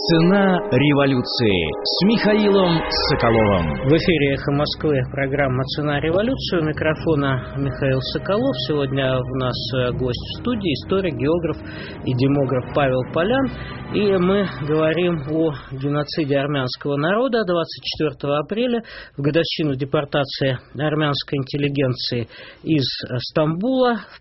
Цена революции с Михаилом Соколовым. В эфире «Эхо Москвы» программа «Цена революции». У микрофона Михаил Соколов. Сегодня у нас гость в студии, историк, географ и демограф Павел Полян. И мы говорим о геноциде армянского народа 24 апреля, в годовщину депортации армянской интеллигенции из Стамбула в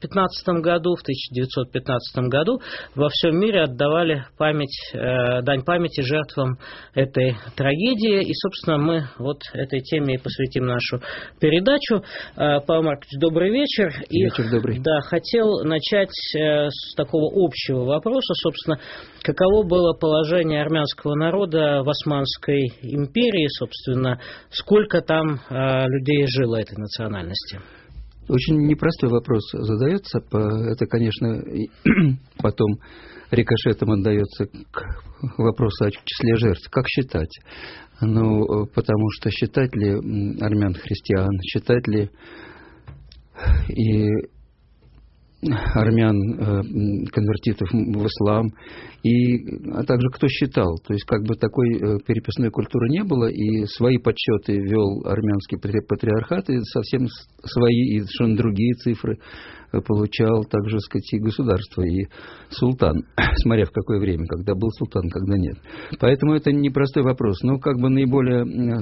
1915 году. Во всем мире отдавали дань памяти жертвам этой трагедии. И, собственно, мы вот этой теме и посвятим нашу передачу. Павел Маркович, добрый вечер. Вечер добрый. Да, хотел начать с такого общего вопроса, собственно, каково было положение армянского народа в Османской империи, собственно, сколько там людей жило этой национальности? Очень непростой вопрос задается. Это, конечно, потом рикошетом отдается к вопросу о числе жертв. Как считать? Ну, потому что считать ли армян христиан, считать ли и армян конвертитов в ислам, а также кто считал. То есть как бы такой переписной культуры не было, и свои подсчеты вел армянский патриархат, и совсем свои и совершенно другие цифры получал также, сказать, и государство, и султан, смотря в какое время, когда был султан, когда нет. Поэтому это непростой вопрос. Но как бы наиболее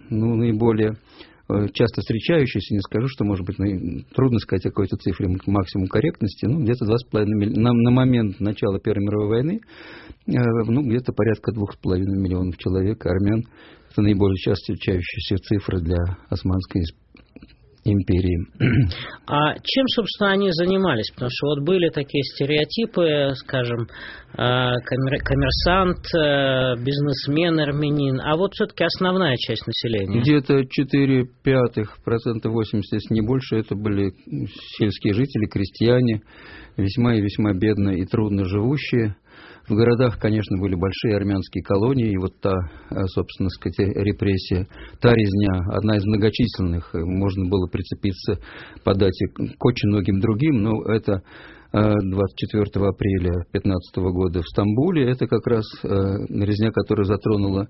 часто встречающийся, не скажу, что, может быть, трудно сказать о какой-то цифре максимум корректности, где-то 2,5 миллиона. На момент начала Первой мировой войны, где-то порядка 2,5 миллионов человек, армян. Это наиболее часто встречающаяся цифра для Османской империи. А чем, собственно, они занимались? Потому что вот были такие стереотипы, скажем, коммерсант, бизнесмен, армянин, а вот все-таки основная часть населения. Где-то 4/5%, 80%, если не больше, это были сельские жители, крестьяне, весьма и весьма бедно и трудно живущие. В городах, конечно, были большие армянские колонии, и вот та, собственно сказать, репрессия, та резня, одна из многочисленных, можно было прицепиться по дате к очень многим другим, но это 24 апреля 2015 года в Стамбуле, это как раз резня, которая затронула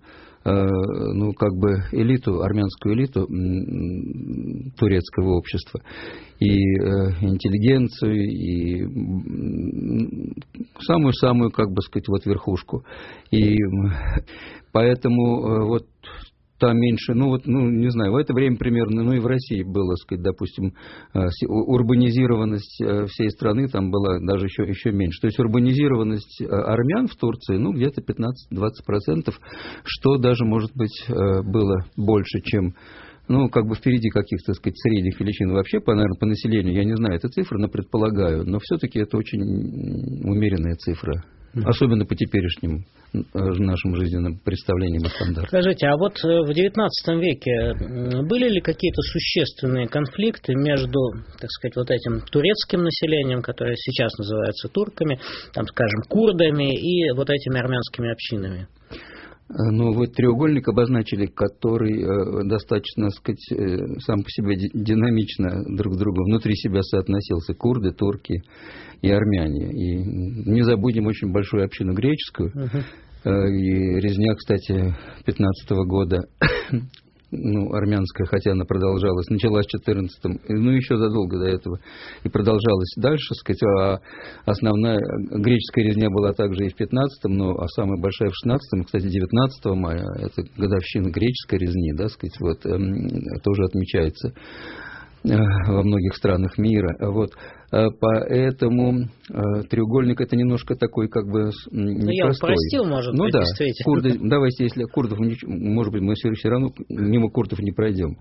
элиту, армянскую элиту турецкого общества, и интеллигенцию, и самую-самую, верхушку. И поэтому там меньше, не знаю, в это время примерно, и в России было, допустим, урбанизированность всей страны там была даже еще меньше. То есть урбанизированность армян в Турции, где-то 15-20%, что даже, может быть, было больше, чем, впереди каких-то, средних величин. Вообще, наверное, по населению, я не знаю эту цифру, но предполагаю, но все-таки это очень умеренная цифра. Особенно по теперешним нашим жизненным представлениям и стандартам. Скажите, а вот в XIX веке были ли какие-то существенные конфликты между, так сказать, вот этим турецким населением, которое сейчас называется турками, там, скажем, курдами, и вот этими армянскими общинами? Вы треугольник обозначили, который достаточно, сам по себе динамично друг к другу внутри себя соотносился. Курды, турки и армяне. И не забудем очень большую общину греческую. И резня, кстати, 15 года, армянская, хотя она продолжалась, началась в 14-м, еще задолго до этого, и продолжалась дальше, а основная греческая резня была также и в 15-м, а самая большая в 16-м, кстати, 19 мая, это годовщина греческой резни, тоже отмечается во многих странах мира. Поэтому треугольник это немножко такой непростой. Я упростил, может быть, действительно. Курды, давайте, если курдов, может быть, мы все равно мимо курдов не пройдем.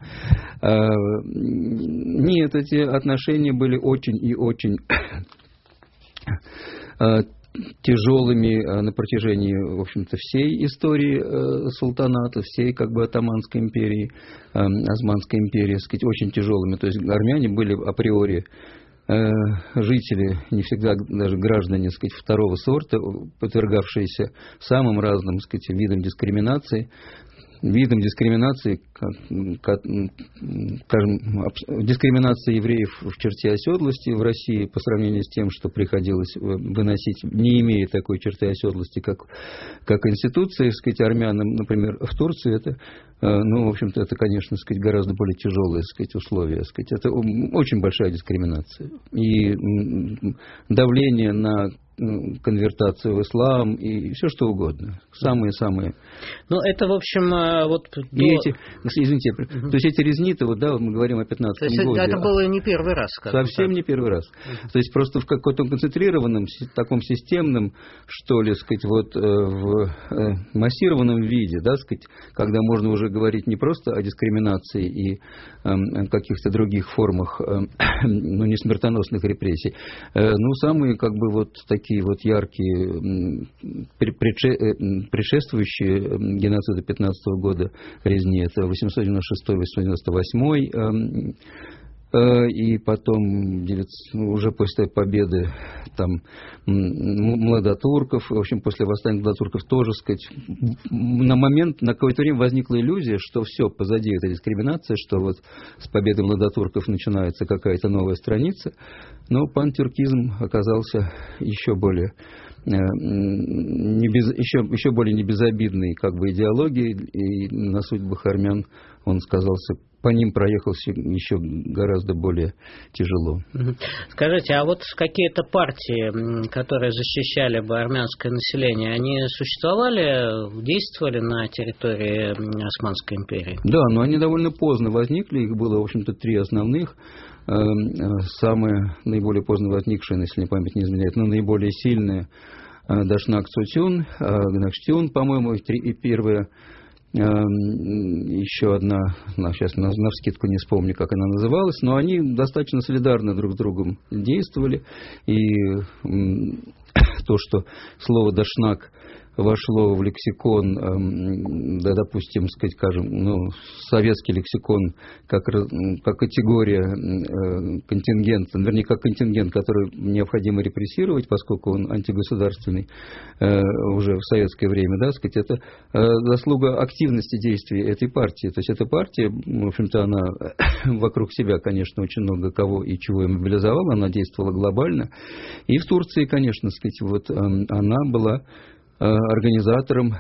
Нет, эти отношения были очень и очень тяжелыми на протяжении, в общем-то, всей истории султаната, всей Отоманской империи, Османской империи, очень тяжелыми. То есть армяне были априори жители, не всегда даже граждане, второго сорта, подвергавшиеся самым разным, видам дискриминации. видом дискриминации, скажем, дискриминации евреев в черте оседлости в России по сравнению с тем, что приходилось выносить, не имея такой черты оседлости, как институции, так сказать, армянам, например, в Турции, это, ну, в общем-то, это, конечно, так сказать, гораздо более тяжелые, так сказать, условия, так сказать, это очень большая дискриминация. И давление на конвертацию в ислам и все что угодно. Самые-самые. Ну, это, в общем, вот... Извините, то есть эти резни-то, вот, да, мы говорим о 15-м годе. Это было не первый раз. Совсем не первый раз. То есть просто в каком-то концентрированном, таком системном, что ли, сказать, вот в массированном виде, да, сказать, когда можно уже говорить не просто о дискриминации и каких-то других формах, ну, не смертоносных репрессий, ну, самые, как бы, вот такие вот яркие, предшествующие геноциду 15 года резни, это 896-898, и потом уже после победы там младотурков, в общем, после восстания младотурков тоже, сказать, на какое-то время возникла иллюзия, что все, позади этой дискриминации, что вот с победы младотурков начинается какая-то новая страница, но пантюркизм оказался еще более небезобидной, как бы, идеологией, и на судьбах армян он сказался, по ним проехался еще гораздо более тяжело. Скажите, а вот какие-то партии, которые защищали бы армянское население, они существовали, действовали на территории Османской империи? Да, но они довольно поздно возникли, их было, в общем-то, 3 основных. Самые наиболее поздно возникшие, если не память не изменяет, но наиболее сильные — Дашнак Цутюн, Гнахштюн, по-моему, и первая, еще одна, сейчас навскидку не вспомню, как она называлась, но они достаточно солидарно друг с другом действовали, и то, что слово «дашнак» вошло в лексикон, да, допустим, сказать, скажем, ну, советский лексикон как категория, контингент, вернее, как контингент, который необходимо репрессировать, поскольку он антигосударственный уже в советское время, да, сказать, это заслуга активности действий этой партии. То есть эта партия, в общем-то, она вокруг себя, конечно, очень много кого и чего мобилизовала, она действовала глобально. И в Турции, конечно, сказать, вот она была организатором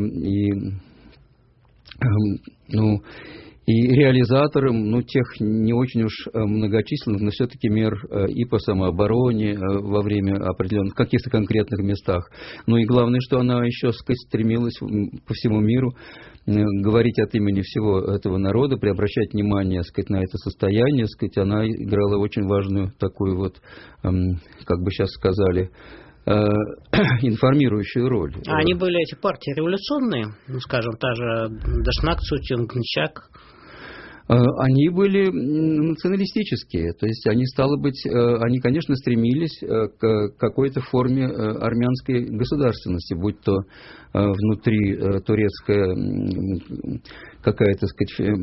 и реализатором, тех не очень уж многочисленных, но все-таки мер и по самообороне во время определенных каких-то конкретных местах. Ну и главное, что она еще, сказать, стремилась по всему миру говорить от имени всего этого народа, преобращать внимание, сказать, на это состояние, сказать, она играла очень важную такую вот, как бы сейчас сказали, информирующую роль. А они были, эти партии, революционные? Ну, скажем, та же Дашнак, Цутюн, Гнчак? Они были националистические, то есть они, стало быть, они, конечно, стремились к какой-то форме армянской государственности, будь то внутри турецкая какая-то, сказать,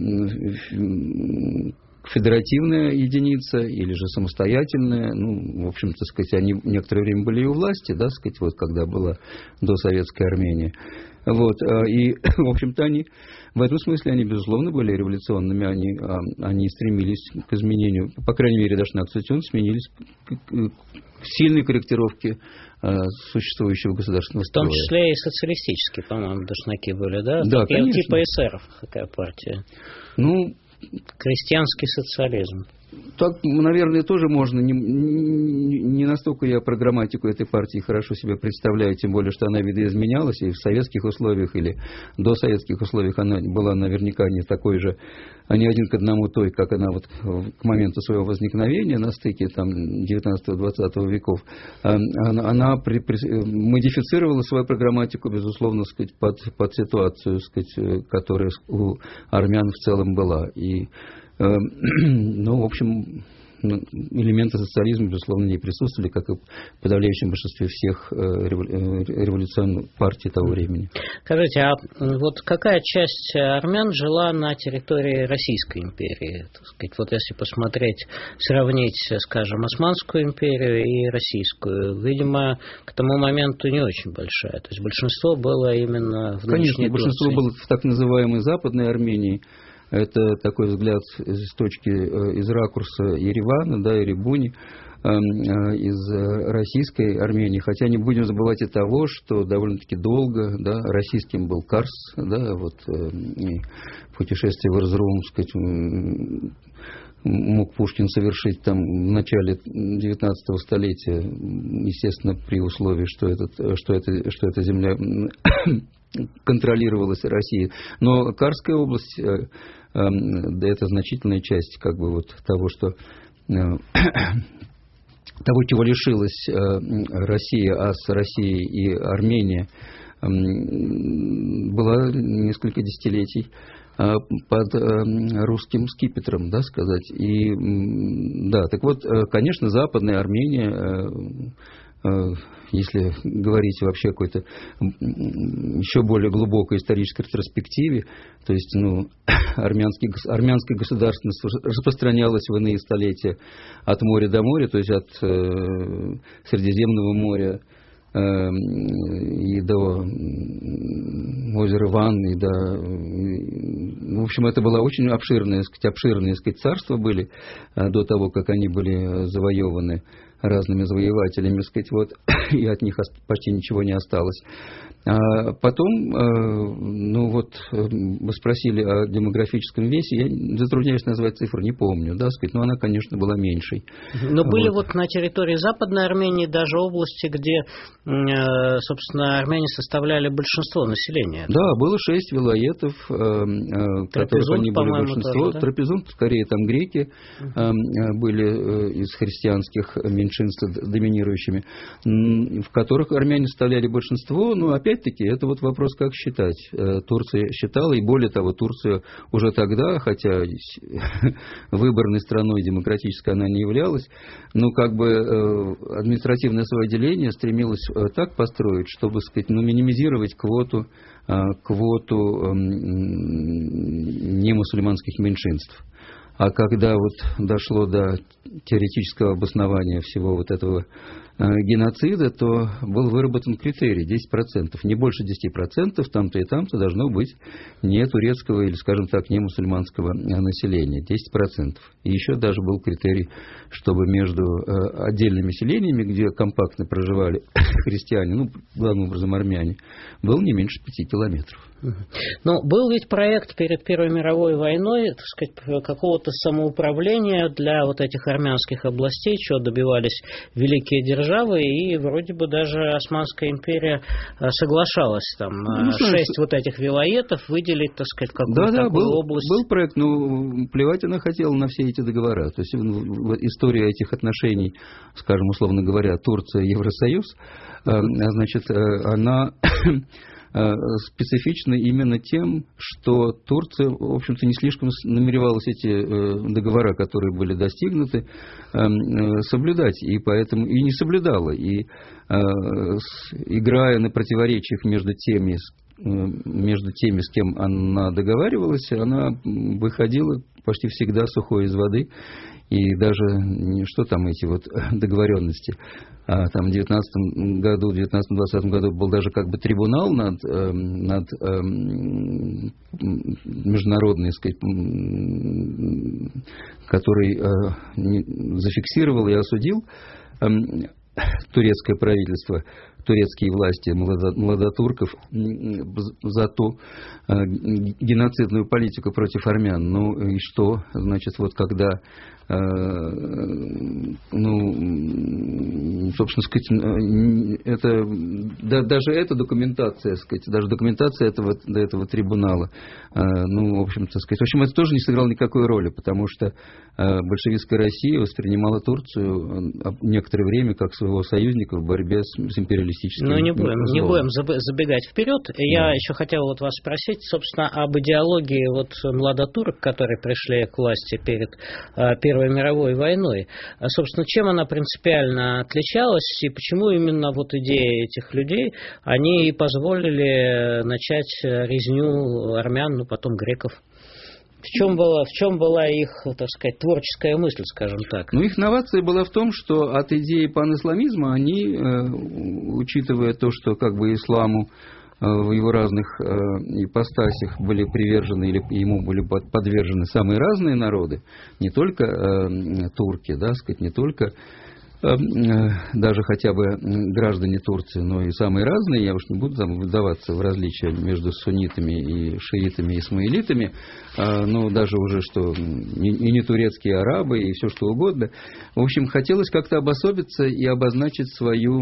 федеративная единица или же самостоятельная. Ну, в общем-то, сказать, они некоторое время были и у власти, да, сказать, вот когда была досоветская Армения. Вот, и, в общем-то, они в этом смысле, они, безусловно, были революционными, они стремились к изменению, по крайней мере, Дашнак Цутюн стремились к сильной корректировке существующего государственного строя. В том числе и социалистические, по-моему, Дашнаки были, да? Да, конечно. Типа эсеров, такая партия. Ну, крестьянский социализм. Так, наверное, тоже можно. Не настолько я про грамматику этой партии хорошо себе представляю, тем более, что она видоизменялась, и в советских условиях или до советских условиях она была наверняка не такой же, не один к одному той, как она вот к моменту своего возникновения на стыке 19-20 веков. Она модифицировала свою программатику, безусловно, сказать, под ситуацию, сказать, которая у армян в целом была. И, ну, в общем, элементы социализма, безусловно, не присутствовали, как и в подавляющем большинстве всех революционных партий того времени. Скажите, а вот какая часть армян жила на территории Российской империи? Так сказать, вот если посмотреть, сравнить, скажем, Османскую империю и Российскую, видимо, к тому моменту не очень большая. То есть большинство было именно в нынешней Турции. Конечно, большинство было в так называемой Западной Армении. Это такой взгляд из ракурса Еревана, да, Эребуни, из российской Армении. Хотя не будем забывать и того, что довольно-таки долго, да, российским был Карс, да, вот и путешествие в Эрзрум, сказать, мог Пушкин совершить там в начале 19 столетия, естественно, при условии, что эта земля контролировалась Россией. Но Карская область, это значительная часть как бы вот того, чего лишилась Россия, а с Россией и Армения была несколько десятилетий под русским скипетром, да, сказать. И да, так вот, конечно, Западная Армения, если говорить вообще о какой-то еще более глубокой исторической ретроспективе, то есть, армянская государственность распространялась в иные столетия от моря до моря, то есть от Средиземного моря и до озера Ван, и в общем, это было очень обширные царства были до того, как они были завоеваны разными завоевателями, сказать, вот, и от них почти ничего не осталось. А потом, вы спросили о демографическом весе, я затрудняюсь назвать цифру, не помню, да, сказать, но она, конечно, была меньшей. Но были вот на территории Западной Армении даже области, где, собственно, армяне составляли большинство населения. Да, было 6 вилоетов, которых они были большинство. Тоже, да? Трапезунд, скорее, там греки были из христианских меньшинств доминирующими, в которых армяне составляли большинство, но опять-таки это вот вопрос, как считать. Турция считала, и более того, Турция уже тогда, хотя выборной страной демократической она не являлась, но как бы административное свое деление стремилось так построить, чтобы, сказать, минимизировать квоту немусульманских меньшинств. А когда вот дошло до теоретического обоснования всего вот этого геноцида, то был выработан критерий 10%. Не больше 10% там-то и там-то должно быть не турецкого или, скажем так, не мусульманского населения. 10%. И еще даже был критерий, чтобы между отдельными селениями, где компактно проживали христиане, главным образом армяне, был не меньше 5 километров. Но был ведь проект перед Первой мировой войной, так сказать, какого-то самоуправления для вот этих армянских областей, чего добивались великие державы, и вроде бы даже Османская империя соглашалась там 6 вот этих вилоетов выделить, так сказать, какую-то такую область. Был проект, но плевать она хотела на все эти договора. То есть история этих отношений, скажем, условно говоря, Турция-Евросоюз, значит, она специфична именно тем, что Турция, в общем-то, не слишком намеревалась эти договора, которые были достигнуты, соблюдать, и поэтому и не соблюдала. И играя на противоречиях между теми, с кем она договаривалась, она выходила почти всегда сухой из воды. И даже, что там эти вот договоренности, там в 19-20 году был даже как бы трибунал над международный, сказать, который зафиксировал и осудил турецкое правительство, турецкие власти младотурков за ту геноцидную политику против армян. Ну и что? Значит, вот когда, собственно сказать, это, даже эта документация, сказать, даже документация этого трибунала, в общем-то, сказать, это тоже не сыграло никакой роли, потому что большевистская Россия воспринимала Турцию некоторое время как своего союзника в борьбе с империализмом империалистическим Ну, не злом. будем забегать вперед. Я еще хотел вот вас спросить, собственно, об идеологии вот младотурок, которые пришли к власти перед Первой мировой войной. Собственно, чем она принципиально отличалась и почему именно вот идеи этих людей, они и позволили начать резню армян, ну, потом греков? В чем была их, так сказать, творческая мысль, скажем так? Ну, их новация была в том, что от идеи панисламизма они, учитывая то, что как бы исламу в его разных ипостасях были привержены или ему были подвержены самые разные народы, не только турки, да, сказать, не только даже хотя бы граждане Турции, но и самые разные, я уж не буду там вдаваться в различия между суннитами и шиитами и исмаилитами, но даже уже что и не турецкие арабы, и все что угодно. В общем, хотелось как-то обособиться и обозначить свою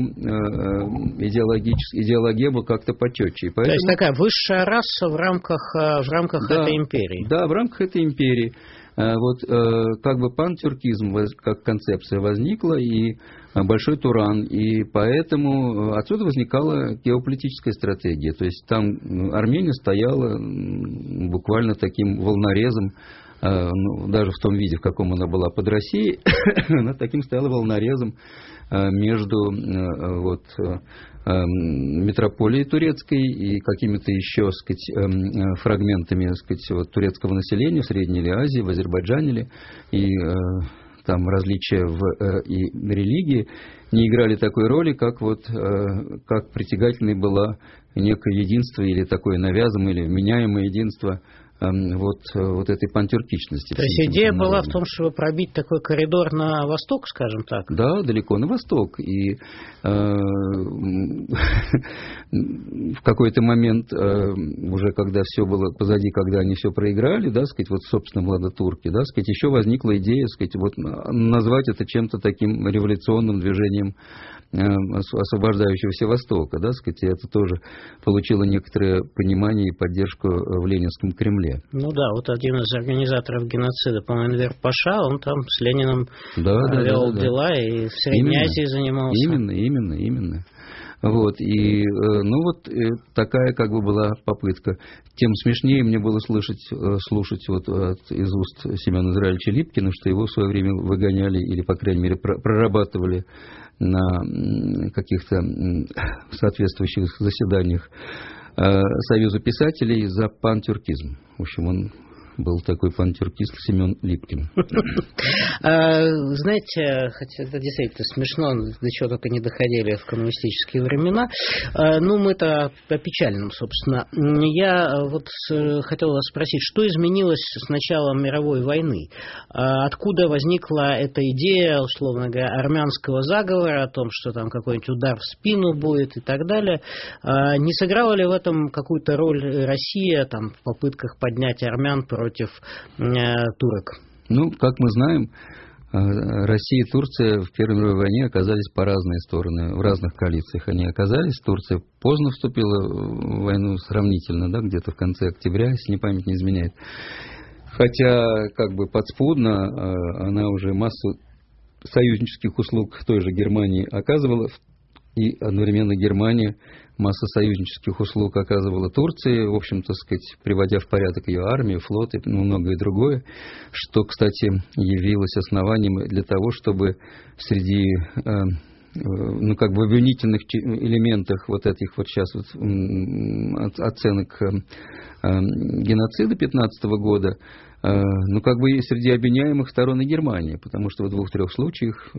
идеологему как-то почетче. Поэтому... То есть такая высшая раса в рамках этой империи. Да, в рамках этой империи. Вот как бы пантюркизм как концепция возникла, и Большой Туран, и поэтому отсюда возникала геополитическая стратегия. То есть там Армения стояла буквально таким волнорезом, даже в том виде, в каком она была под Россией, она таким стояла волнорезом между метрополией турецкой и какими-то еще, сказать, фрагментами, сказать, турецкого населения в Средней или Азии, в Азербайджане ли, и там различия в и религии не играли такой роли, как притягательной была некое единство или такое навязанное или меняемое единство вот этой пантюркичности. То есть идея была в том, чтобы пробить такой коридор на восток, скажем так? Да, далеко на восток. И в какой-то момент, уже когда все было позади, когда они все проиграли, да, сказать, вот, собственно, младотурки, да, сказать, еще возникла идея, сказать, вот, назвать это чем-то таким революционным движением освобождающегося Востока, да, сказать, и это тоже получило некоторое понимание и поддержку в Ленинском Кремле. Ну да, вот один из организаторов геноцида, по-моему, Энвер Паша, он там с Лениным вел дела и в Средней Азии занимался. Именно. Вот, и, такая как бы была попытка. Тем смешнее мне было слушать из уст Семена Израилевича Липкина, что его в свое время выгоняли или, по крайней мере, прорабатывали на каких-то соответствующих заседаниях Союза писателей за пантюркизм. В общем, он был такой пантюркист Семен Липкин. Знаете, хотя это действительно смешно, до чего только не доходили в коммунистические времена. Ну, мы-то по печальным, собственно. Я вот хотел вас спросить, что изменилось с началом мировой войны? Откуда возникла эта идея, условно говоря, армянского заговора, о том, что там какой-нибудь удар в спину будет и так далее? Не сыграла ли в этом какую-то роль Россия там, в попытках поднять армян против турок? Ну, как мы знаем, Россия и Турция в Первой мировой войне оказались по разные стороны, в разных коалициях они оказались. Турция поздно вступила в войну сравнительно, да, где-то в конце октября, если мне память не изменяет. Хотя, как бы подспудно, она уже массу союзнических услуг той же Германии оказывала, и одновременно Германия массу союзнических услуг оказывала Турции, в общем-то, сказать, приводя в порядок ее армию, флот и многое другое, что, кстати, явилось основанием для того, чтобы среди как бы в обвинительных элементах вот этих вот сейчас вот оценок геноцида 15 года, ну, как бы среди обвиняемых сторон и Германия, потому что в 2-3 случаях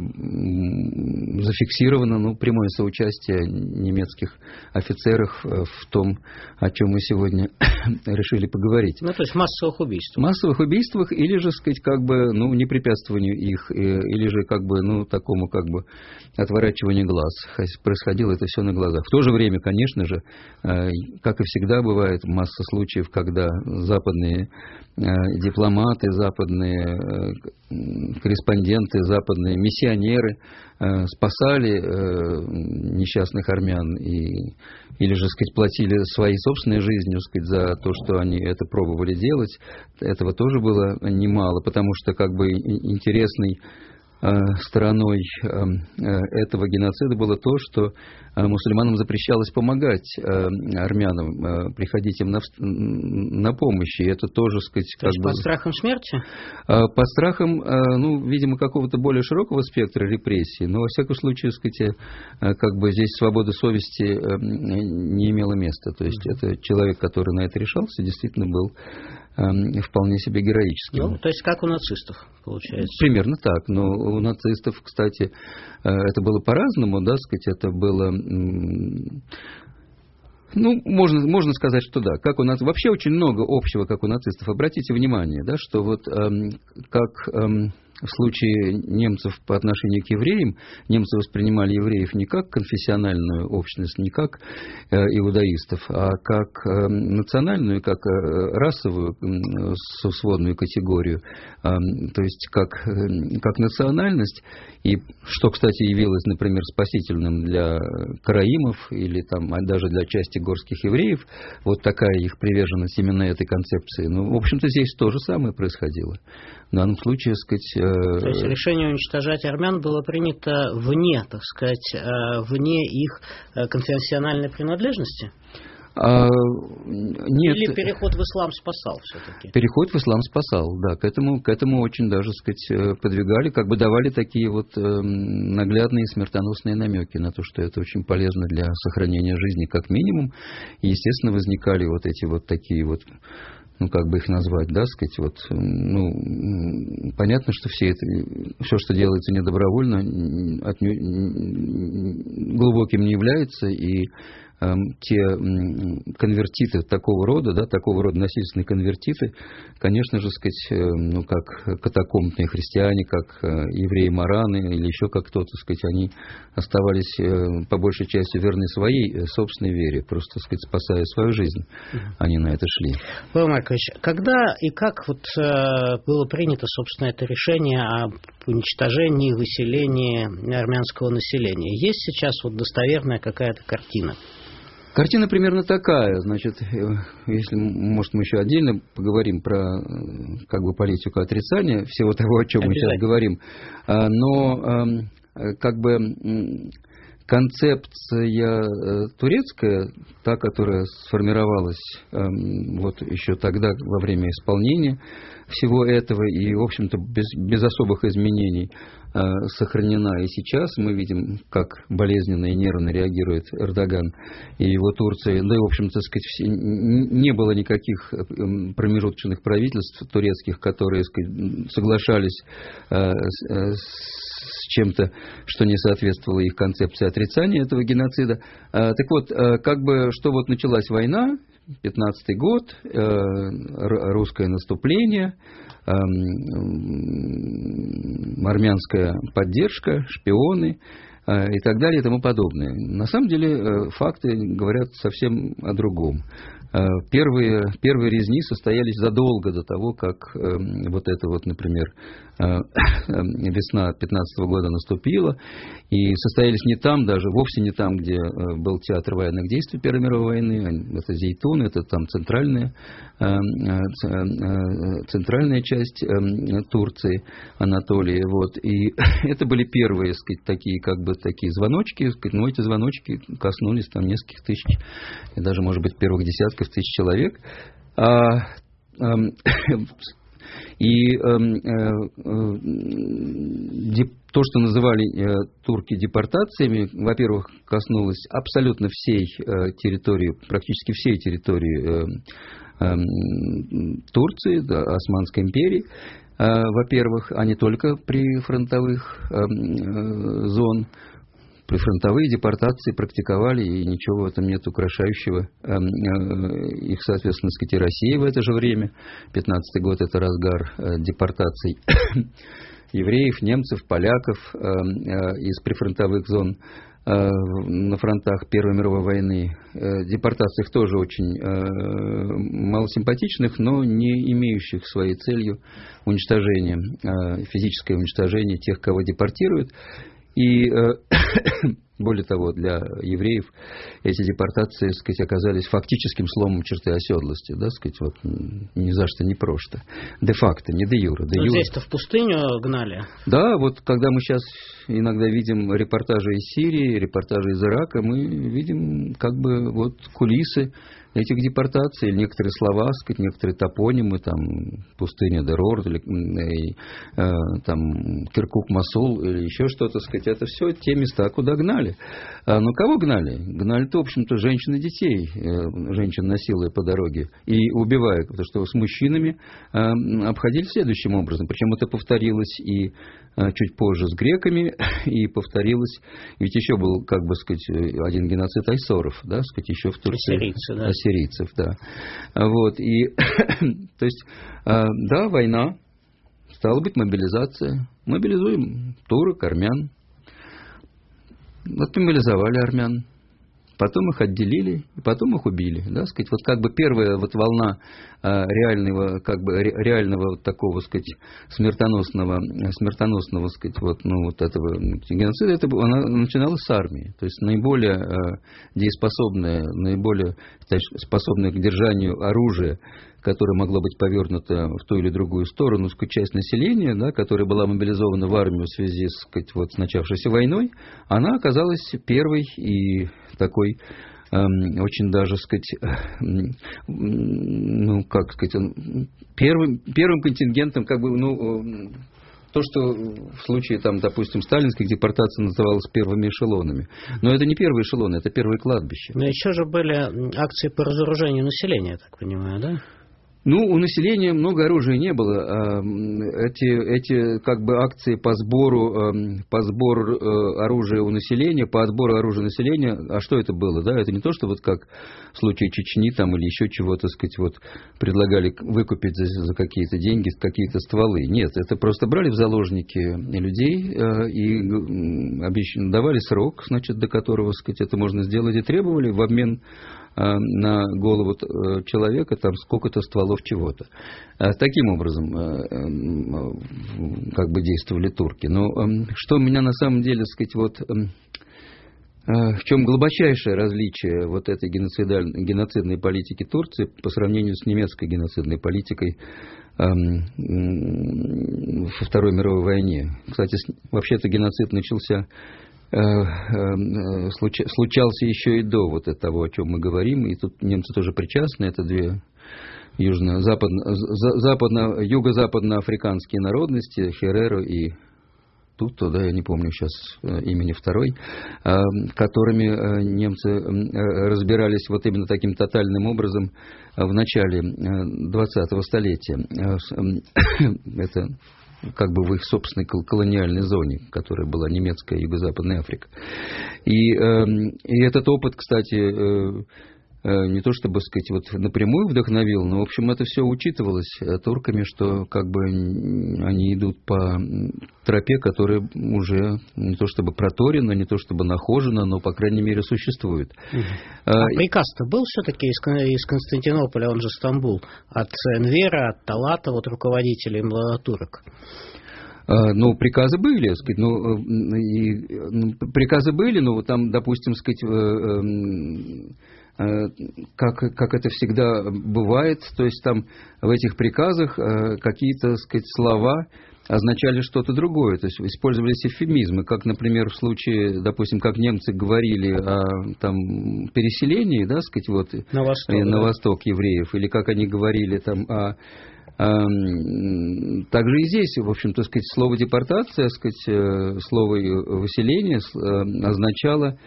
зафиксировано прямое соучастие немецких офицеров в том, о чем мы сегодня решили поговорить. Ну, то есть массовых убийствах. Массовых убийствах или же, сказать, как бы, непрепятствованию их, или же, как бы, такому, как бы, отворачиванию глаз. Происходило это все на глазах. В то же время, конечно же, как и всегда бывает, масса случаев, когда западные дипломаты, западные корреспонденты, западные миссионеры спасали несчастных армян или же, сказать, платили своей собственной жизнью, сказать, за то, что они это пробовали делать. Этого тоже было немало, потому что как бы интересный стороной этого геноцида было то, что мусульманам запрещалось помогать армянам, приходить им на помощь. И это тоже, сказать, то есть под страхом смерти? По страхам, видимо, какого-то более широкого спектра репрессий. Но, во всяком случае, сказать, здесь свобода совести не имела места. То есть это человек, который на это решался, действительно был вполне себе героическим. То есть как у нацистов, получается? Примерно так. Но у нацистов, кстати, это было по-разному, это было... можно сказать, что да. Как у нас вообще очень много общего, как у нацистов. Обратите внимание, что в случае немцев по отношению к евреям, немцы воспринимали евреев не как конфессиональную общность, не как иудаистов, а как национальную, как расовую сводную категорию, то есть как национальность, и что, кстати, явилось, например, спасительным для караимов или даже для части горских евреев, вот такая их приверженность именно этой концепции. В общем-то, здесь то же самое происходило. В данном случае, То есть решение уничтожать армян было принято вне, вне их конфессиональной принадлежности? Нет. Или переход в ислам спасал все-таки? Переход в ислам спасал, да. К этому очень даже, подвигали, давали такие наглядные смертоносные намеки на то, что это очень полезно для сохранения жизни как минимум. И, естественно, возникали эти такие как бы их назвать, понятно, что все, что делается недобровольно, глубоким не является, и те конвертиты такого рода насильственные конвертиты, конечно же, как катакомбные христиане, как евреи-мараны или еще как кто-то, они оставались по большей части верны своей собственной вере, просто, спасая свою жизнь. Они на это шли. Павел Маркович, когда и как было принято, собственно, это решение о уничтожении, выселении армянского населения? Есть сейчас достоверная какая-то картина? Картина примерно такая. Если, может, мы еще отдельно поговорим про политику отрицания всего того, о чем мы сейчас говорим. Но концепция турецкая, та, которая сформировалась еще тогда во время исполнения всего этого и, в общем-то, без особых изменений сохранена и сейчас. Мы видим, как болезненно и нервно реагирует Эрдоган и его Турция. Да и, в общем-то, не было никаких промежуточных правительств турецких, которые, соглашались с чем-то, что не соответствовало их концепции отрицания этого геноцида. Так вот, что началась война, 15-й год, русское наступление, армянская поддержка, шпионы и так далее и тому подобное. На самом деле факты говорят совсем о другом. Первые резни состоялись задолго до того, как например, весна 15 года наступила, и состоялись не там, даже вовсе не там, где был театр военных действий Первой мировой войны, это Зейтун, это там центральная часть Турции, Анатолии, и это были первые, такие звоночки, но эти звоночки коснулись нескольких тысяч, и даже, может быть, первых десятков тысяч человек. И то, что называли турки депортациями, во-первых, коснулось абсолютно всей территории, практически всей территории Турции, Османской империи, во-первых, а не только прифронтовых зон. Прифронтовые депортации практиковали, и ничего в этом нет украшающего. Их, соответственно, и Россия в это же время. 15-й год – это разгар депортаций евреев, немцев, поляков из прифронтовых зон на фронтах Первой мировой войны. Депортациях тоже очень малосимпатичных, но не имеющих своей целью физическое уничтожение тех, кого депортируют. И Более того, для евреев эти депортации, так сказать, оказались фактическим сломом черты оседлости, да, так сказать, вот, ни за что, ни просто. Де-факто, не де-юре. Вот здесь-то в пустыню гнали? Да, вот когда мы сейчас иногда видим репортажи из Сирии, репортажи из Ирака, мы видим как бы вот кулисы этих депортаций, некоторые слова, сказать, некоторые топонимы, там, пустыня Дерор, или там, Киркук-Масул, или еще что-то, сказать, это все те места, куда гнали. Но кого гнали? Гнали-то, в общем-то, женщин и детей, женщин насилуя по дороге и убивая, потому что с мужчинами обходили следующим образом, причем это повторилось и чуть позже с греками, и повторилось, ведь еще был, как бы сказать, один геноцид айсоров, да, сказать, еще в Турции. Ассирийцев, да. Вот, и, то есть, да, война, стала быть мобилизация. Мобилизуем турок, армян. Вот мобилизовали армян. Потом их отделили, и потом их убили. Да, сказать, вот как бы первая вот волна реального вот такого, сказать, смертоносного, сказать, вот, ну, вот этого геноцида, она начиналась с армии. То есть наиболее дееспособная, наиболее способная к держанию оружия, которое могло быть повернуто в ту или другую сторону, сказать, часть населения, да, которая была мобилизована в армию в связи сказать, вот, с начавшейся войной, она оказалась первой и такой очень даже, сказать, ну, как сказать, первым контингентом, как бы, ну, то, что в случае, там, допустим, сталинских депортаций называлось первыми эшелонами. Но это не первые эшелоны, это первые кладбища. Но еще же были акции по разоружению населения, я так понимаю, да? Ну, у населения много оружия не было. Эти как бы акции по сбору оружия у населения, по отбору оружия населения, а что это было? Да? Это не то, что вот как в случае Чечни там, или еще чего-то, так сказать, вот, предлагали выкупить за какие-то деньги какие-то стволы. Нет, это просто брали в заложники людей и давали срок, значит, до которого, так сказать, это можно сделать, и требовали в обмен на голову человека там сколько-то стволов чего-то. Таким образом как бы действовали турки. Но что меня на самом деле, сказать, вот в чем глубочайшее различие вот этой геноцидной политики Турции по сравнению с немецкой геноцидной политикой во Второй мировой войне. Кстати, вообще-то геноцид начался случался еще и до вот того, о чем мы говорим, и тут немцы тоже причастны, это две юго-западноафриканские народности, Хереро и Тутто, да, я не помню сейчас имени второй, которыми немцы разбирались вот именно таким тотальным образом в начале 20-го столетия. Это как бы в их собственной колониальной зоне, которая была немецкая Юго-Западная Африка. И этот опыт, кстати, не то чтобы, сказать, вот напрямую вдохновил, но, в общем, это все учитывалось турками, что как бы они идут по тропе, которая уже не то чтобы проторена, не то чтобы нахожена, но, по крайней мере, существует. А приказ-то был все-таки из Константинополя, он же Стамбул, от Энвера, от Талата, вот руководителей турок? Ну, приказы были, сказать, приказы были, но там, допустим, сказать, как это всегда бывает, то есть там в этих приказах какие-то, сказать, слова означали что-то другое, то есть использовались эвфемизмы, как, например, в случае, допустим, как немцы говорили о там, переселении, да, сказать, вот, на восток евреев, или как они говорили там также и здесь, в общем-то, сказать, слово депортация, сказать, слово выселение означало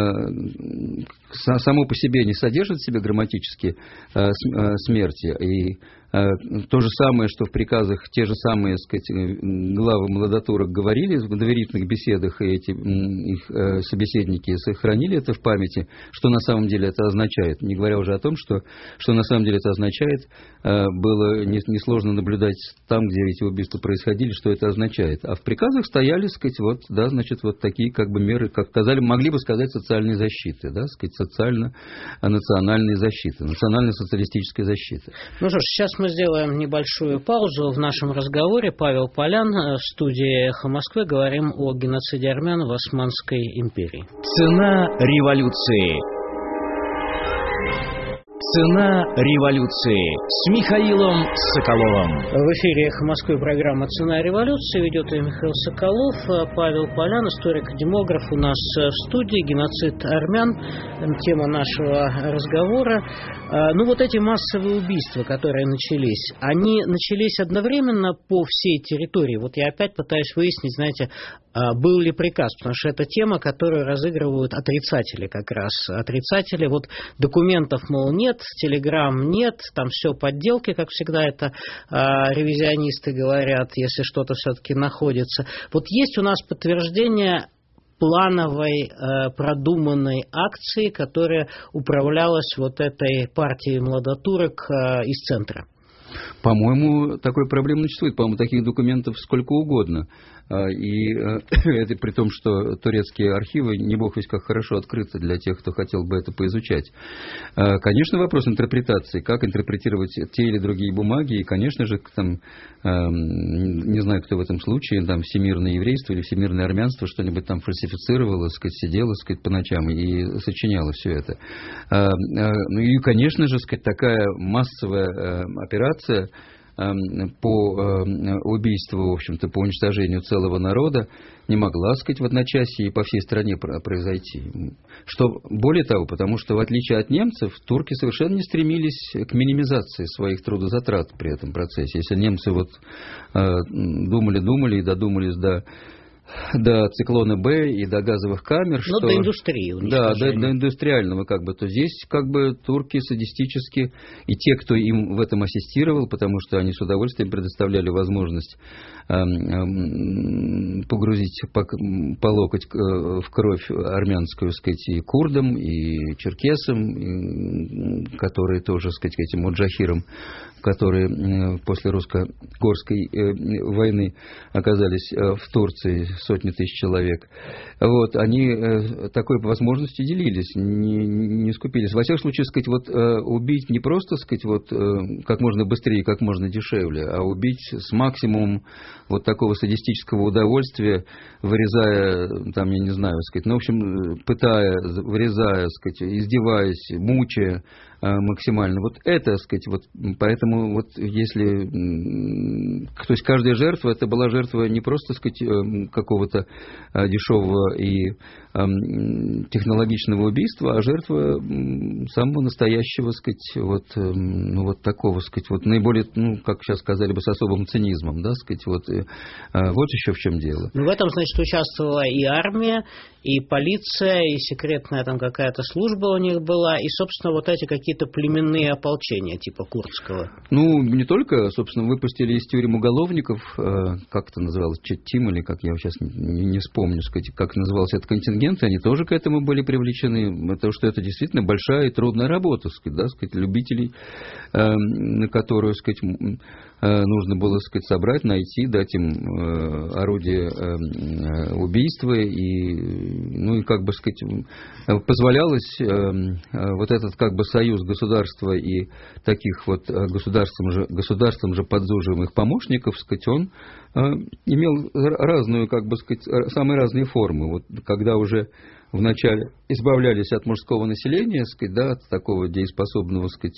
само по себе не содержит в себе грамматически смерти. И то же самое, что в приказах те же самые, сказать, главы младотурок говорили в доверительных беседах, и эти их собеседники сохранили это в памяти, что на самом деле это означает. Не говоря уже о том, что на самом деле это означает, было несложно наблюдать там, где эти убийства происходили, что это означает. А в приказах стояли, сказать, вот, да, значит, вот такие как бы меры, как сказали, могли бы сказать социальной защиты, да, сказать, социально-национальной защиты, национально-социалистической защиты. Ну что ж, сейчас мы сделаем небольшую паузу в нашем разговоре. Павел Полян, в студии «Эхо Москвы». Говорим о геноциде армян в Османской империи. Цена революции. Цена революции с Михаилом Соколовым. В эфире «Эхо Москвы» программа «Цена революции». Ведет ее Михаил Соколов. Павел Полян, историк-демограф, у нас в студии. Геноцид армян. Тема нашего разговора. Ну вот эти массовые убийства, которые начались, они начались одновременно по всей территории. Вот я опять пытаюсь выяснить, знаете, был ли приказ, потому что это тема, которую разыгрывают отрицатели как раз. Отрицатели, вот документов, мол, нет, телеграмм нет, там все подделки, как всегда это ревизионисты говорят, если что-то все-таки находится. Вот есть у нас подтверждение плановой, продуманной акции, которая управлялась вот этой партией младотурок из центра. По-моему, такой проблемы не существует. По-моему, таких документов сколько угодно. И это при том, что турецкие архивы, не бог весть как хорошо открыты для тех, кто хотел бы это поизучать. Конечно, вопрос интерпретации, как интерпретировать те или другие бумаги. И, конечно же, там, не знаю, кто в этом случае, там, всемирное еврейство или всемирное армянство что-нибудь там фальсифицировало, сказать, сидело, сказать, по ночам и сочиняло все это. Ну и, конечно же, сказать, такая массовая операция по убийству, в общем-то, по уничтожению целого народа не могла, сказать, в одночасье и по всей стране произойти. Что более того, потому что, в отличие от немцев, турки совершенно не стремились к минимизации своих трудозатрат при этом процессе. Если немцы вот думали и додумались до циклона Б и до газовых камер, но до индустрии. Да, до индустриального, как бы, то здесь, как бы, турки садистически, и те, кто им в этом ассистировал, потому что они с удовольствием предоставляли возможность погрузить по локоть в кровь армянскую, сказать, и курдам, и черкесам, которые тоже, сказать, этим муджахирам, которые после русско-горской войны оказались в Турции, сотни тысяч человек. Вот, они такой возможностью делились, не скупились. Во всяком случае, сказать, вот, убить не просто, сказать, вот, как можно быстрее, как можно дешевле, а убить с максимумом вот такого садистического удовольствия, вырезая, там, я не знаю, сказать, ну, в общем, пытая, вырезая, сказать, издеваясь, мучая максимально. Вот это, сказать, вот, поэтому вот если, то есть каждая жертва, это была жертва не просто, сказать, какого-то дешевого и технологичного убийства, а жертва самого настоящего, сказать, вот, ну, вот такого, сказать, вот наиболее, ну, как сейчас сказали бы, с особым цинизмом, да, сказать, вот еще в чем дело. Ну, в этом, значит, участвовала и армия, и полиция, и секретная там какая-то служба у них была, и, собственно, вот эти какие-то племенные ополчения, типа курдского. Ну, не только, собственно, выпустили из тюрем уголовников, как это называлось, Четтим, или как я сейчас не вспомню, сказать, как назывался этот контингент, они тоже к этому были привлечены, потому что это действительно большая и трудная работа, сказать, да, сказать, любителей, на которую, сказать, нужно было, сказать, собрать, найти, дать им орудие убийства, и, ну, и, как бы, сказать, позволялось вот этот, как бы, союз государства и таких вот государством же подзуживаемых помощников, сказать, он имел разную, как бы сказать, самые разные формы. Вот когда уже вначале избавлялись от мужского населения, сказать, да, от такого дееспособного, сказать,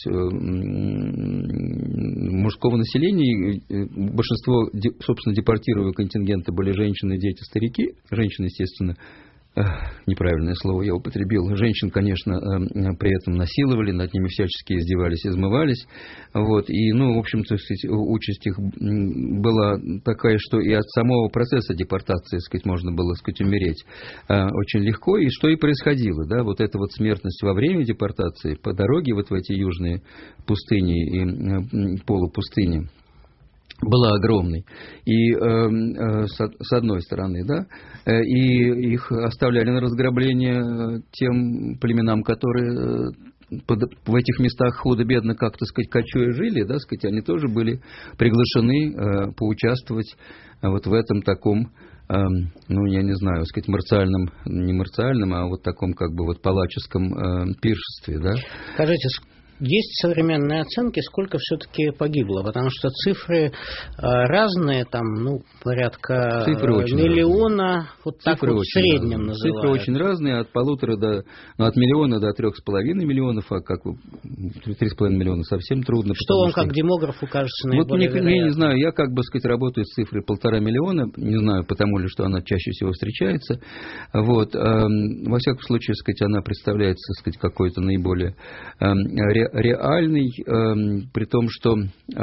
мужского населения, большинство, собственно, депортируемого контингента были женщины, дети, старики. Женщины, естественно, неправильное слово я употребил. Женщин, конечно, при этом насиловали, над ними всячески издевались, измывались. Вот. И, ну, в общем-то, участь их была такая, что и от самого процесса депортации, сказать, можно было, сказать, умереть очень легко. И что и происходило, да, вот эта вот смертность во время депортации по дороге вот в эти южные пустыни и полупустыни была огромной. И с одной стороны, да, и их оставляли на разграбление тем племенам, которые в этих местах худо-бедно, как, так сказать, кочуя жили, да, сказать, они тоже были приглашены поучаствовать вот в этом таком, ну, я не знаю, сказать, не марциальном, а вот таком, как бы, вот палаческом пиршестве, да. Скажите, есть современные оценки, сколько все-таки погибло? Потому что цифры разные, там, ну, порядка миллиона, вот так вот в среднем называют. Цифры очень разные, от 1,5 до, ну, от миллиона до 3,5 миллионов, а как 3,5 миллиона совсем трудно. Что вам, как демографу, кажется наиболее вероятно? Я не знаю, я, как бы сказать, работаю с цифрой 1,5 миллиона, не знаю, потому ли, что она чаще всего встречается. Вот. Во всяком случае, сказать, она представляется, сказать, какой-то наиболее реальный, при том, что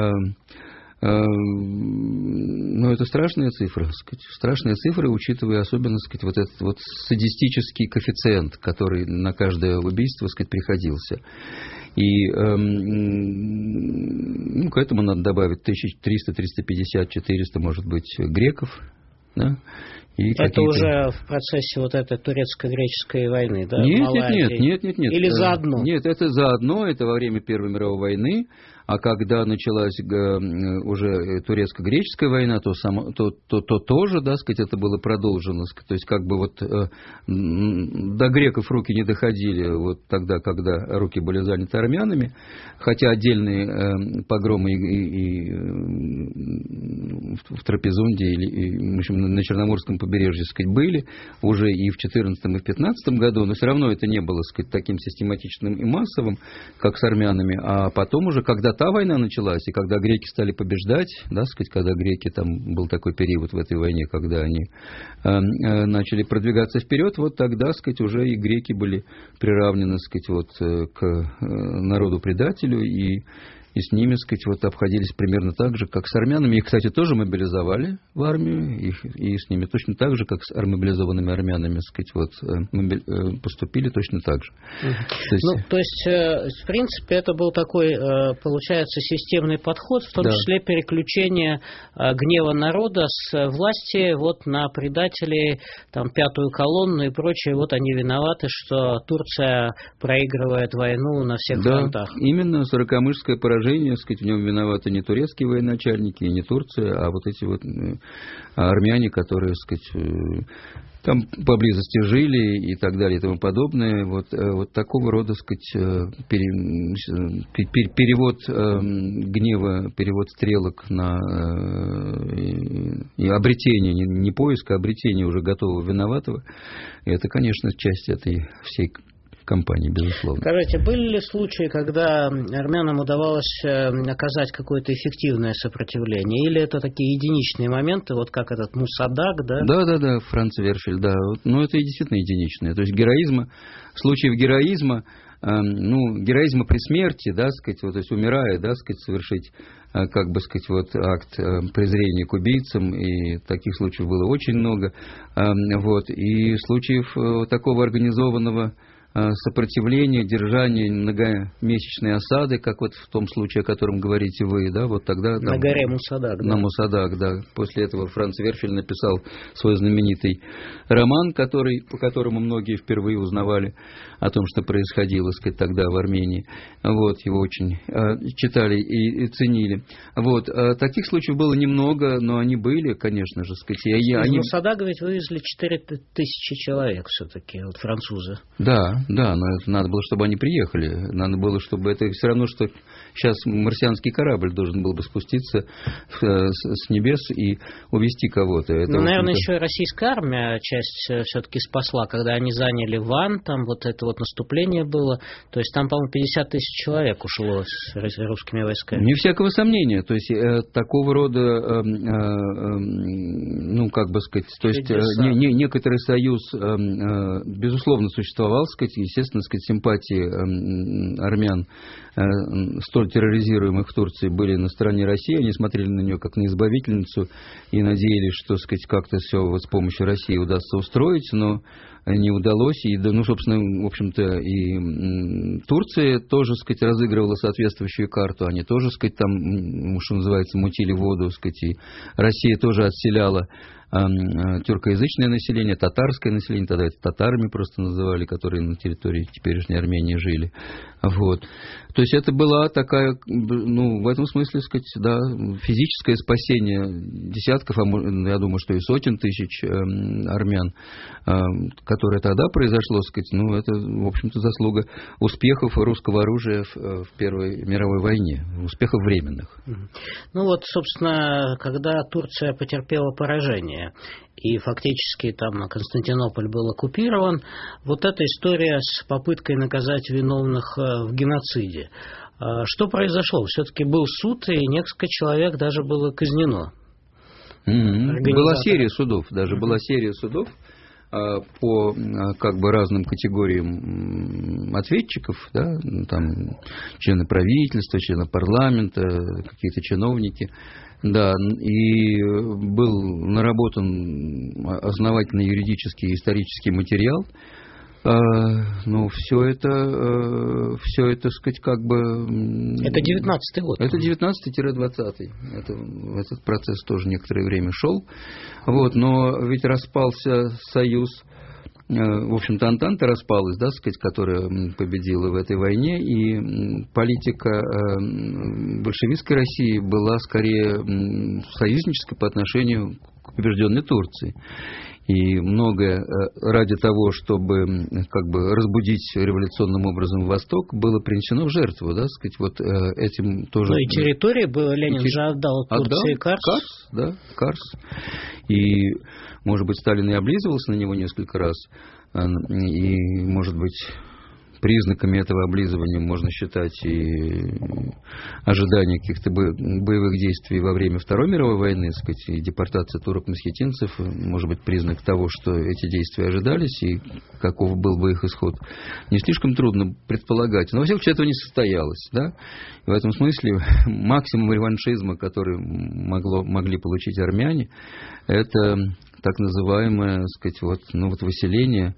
ну, это страшная цифра, учитывая особенно, сказать, вот этот вот садистический коэффициент, который на каждое убийство, сказать, приходился. И ну, к этому надо добавить 1300, 350, 400, может быть, греков, да? И это уже в процессе вот этой турецко-греческой войны, да? Нет. Или заодно? Нет, это заодно, это во время Первой мировой войны, а когда началась уже турецко-греческая война, то тоже, да, сказать, это было продолжено, то есть как бы вот до греков руки не доходили вот тогда, когда руки были заняты армянами, хотя отдельные погромы и в Трапезунде или в общем, на Черноморском побережье, сказать, были уже и в 2014 и в 2015 году, но все равно это не было, сказать, таким систематичным и массовым, как с армянами, а потом уже, когда та война началась, и когда греки стали побеждать, да, сказать, когда греки, там был такой период в этой войне, когда они начали продвигаться вперед, вот тогда, сказать, уже и греки были приравнены, сказать, вот к народу-предателю, и с ними, сказать, вот обходились примерно так же, как с армянами. Их, кстати, тоже мобилизовали в армию, и с ними точно так же, как с мобилизованными армянами, сказать, вот поступили точно так же. То есть, в принципе, это был такой, получается, системный подход, в том числе переключение гнева народа с власти вот на предателей, там, пятую колонну и прочее. Вот они виноваты, что Турция проигрывает войну на всех фронтах. Да, именно Сорокомышское поражение, сказать, в нем виноваты не турецкие военачальники и не Турция, а вот эти вот армяне, которые, сказать, там поблизости жили и так далее и тому подобное. Вот такого рода, сказать, перевод гнева, перевод стрелок на и обретение, не поиск, а обретение уже готового виноватого. И это, конечно, часть этой всей компании, безусловно. Скажите, были ли случаи, когда армянам удавалось оказать какое-то эффективное сопротивление? Или это такие единичные моменты, вот как этот Мусадак, да? Да, Франц Верфель, да. Но это действительно единичное. То есть случаев героизма, героизма при смерти, да, сказать, вот, то есть умирая, да, сказать, совершить, как бы сказать, вот акт презрения к убийцам, и таких случаев было очень много. Вот, и случаев такого организованного сопротивление, держание многомесячной осады, как вот в том случае, о котором говорите вы, да, вот тогда... На горе Мусадак, да. На Мусадак, да. После этого Франц Верфель написал свой знаменитый роман, по которому многие впервые узнавали о том, что происходило, сказать, тогда в Армении. Вот, его очень читали и ценили. Вот, таких случаев было немного, но они были, конечно же, сказать. Из Мусадака ведь вывезли 4000 человек все-таки, вот французы. Да, но надо было, чтобы они приехали. Надо было, чтобы это все равно, что сейчас марсианский корабль должен был бы спуститься с небес и увезти кого-то. Это, наверное, еще и российская армия часть все-таки спасла, когда они заняли Ван, там вот это вот наступление было. То есть там, по-моему, 50 000 человек ушло с русскими войсками. Не всякого сомнения. То есть такого рода, как бы сказать, то есть некоторый союз, безусловно, существовал, сказать, естественно, сказать, симпатии армян, столь терроризируемых в Турции, были на стороне России. Они смотрели на нее как на избавительницу и надеялись, что, сказать, как-то все вот с помощью России удастся устроить, но не удалось. И, да, ну, собственно, в общем-то, и Турция тоже, сказать, разыгрывала соответствующую карту. Они тоже, сказать, там, что называется, мутили воду, сказать, и Россия тоже отселяла тюркоязычное население, татарское население, тогда это татарами просто называли, которые на территории теперешней Армении жили. Вот. То есть это была такая, ну, в этом смысле, сказать, да, физическое спасение десятков, а я думаю, что и сотен тысяч армян, которое тогда произошло, сказать, ну, это, в общем-то, заслуга успехов русского оружия в Первой мировой войне, успехов временных. Ну вот, собственно, когда Турция потерпела поражение, и фактически там Константинополь был оккупирован, вот эта история с попыткой наказать виновных в геноциде. Что произошло? Все-таки был суд, и несколько человек даже было казнено. Была серия судов, даже была серия судов по как бы разным категориям ответчиков, да, там члены правительства, члены парламента, какие-то чиновники. Да, и был наработан основательный юридический и исторический материал. Ну, все это, так сказать, как бы... Это 19-й год. Это 19-20. Этот процесс тоже некоторое время шел. Вот, но ведь распался союз, в общем-то, Антанта распалась, да, сказать, которая победила в этой войне, и политика большевистской России была скорее союзнической по отношению к побежденной Турции. И многое ради того, чтобы как бы разбудить революционным образом Восток, было принесено в жертву, да, сказать, вот этим тоже... Ну и территории было, Ленин же отдал Турции Карс. Да, Карс. И, может быть, Сталин и облизывался на него несколько раз, и, может быть, признаками этого облизывания можно считать и ожидание каких-то боевых действий во время Второй мировой войны, так сказать, и депортация турок-месхетинцев, может быть, признак того, что эти действия ожидались и каков был бы их исход. Не слишком трудно предполагать, но во всяком случае этого не состоялось. Да? И в этом смысле максимум реваншизма, который могли получить армяне, это так называемое, так сказать, вот, ну, вот выселение.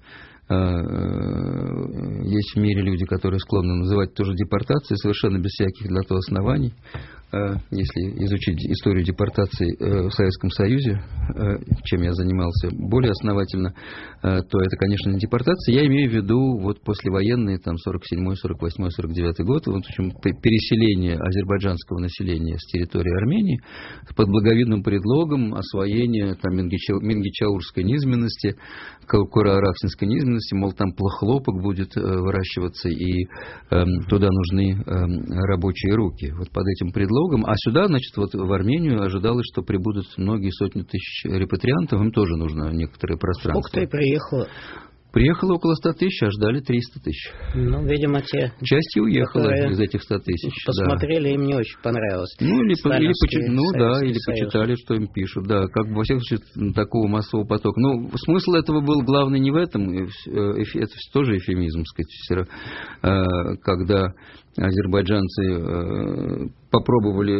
Есть в мире люди, которые склонны называть тоже депортацией, совершенно без всяких для того оснований. Если изучить историю депортации в Советском Союзе, чем я занимался более основательно, то это, конечно, не депортация. Я имею в виду вот послевоенные, там, 47-й, 48-й, 49-й год, вот, в общем, переселение азербайджанского населения с территории Армении под благовидным предлогом освоения там Мингичаурской низменности, Каура-Арахсинской низменности, мол, там хлопок будет выращиваться, и туда нужны рабочие руки. Вот под этим предлогом. А сюда, значит, вот в Армению ожидалось, что прибудут многие сотни тысяч репатриантов, им тоже нужно некоторое пространство. Сколько-то и приехало? Приехало около 100 тысяч, а ждали 300 тысяч. Ну, видимо, те... Часть уехала из этих 100 тысяч. Посмотрели, да. Им не очень понравилось. Ну, или почитали, что им пишут. Да, как бы, во всяком случае, такого массового потока. Ну, смысл этого был главный не в этом, это тоже эфемизм, сказать, когда азербайджанцы попробовали,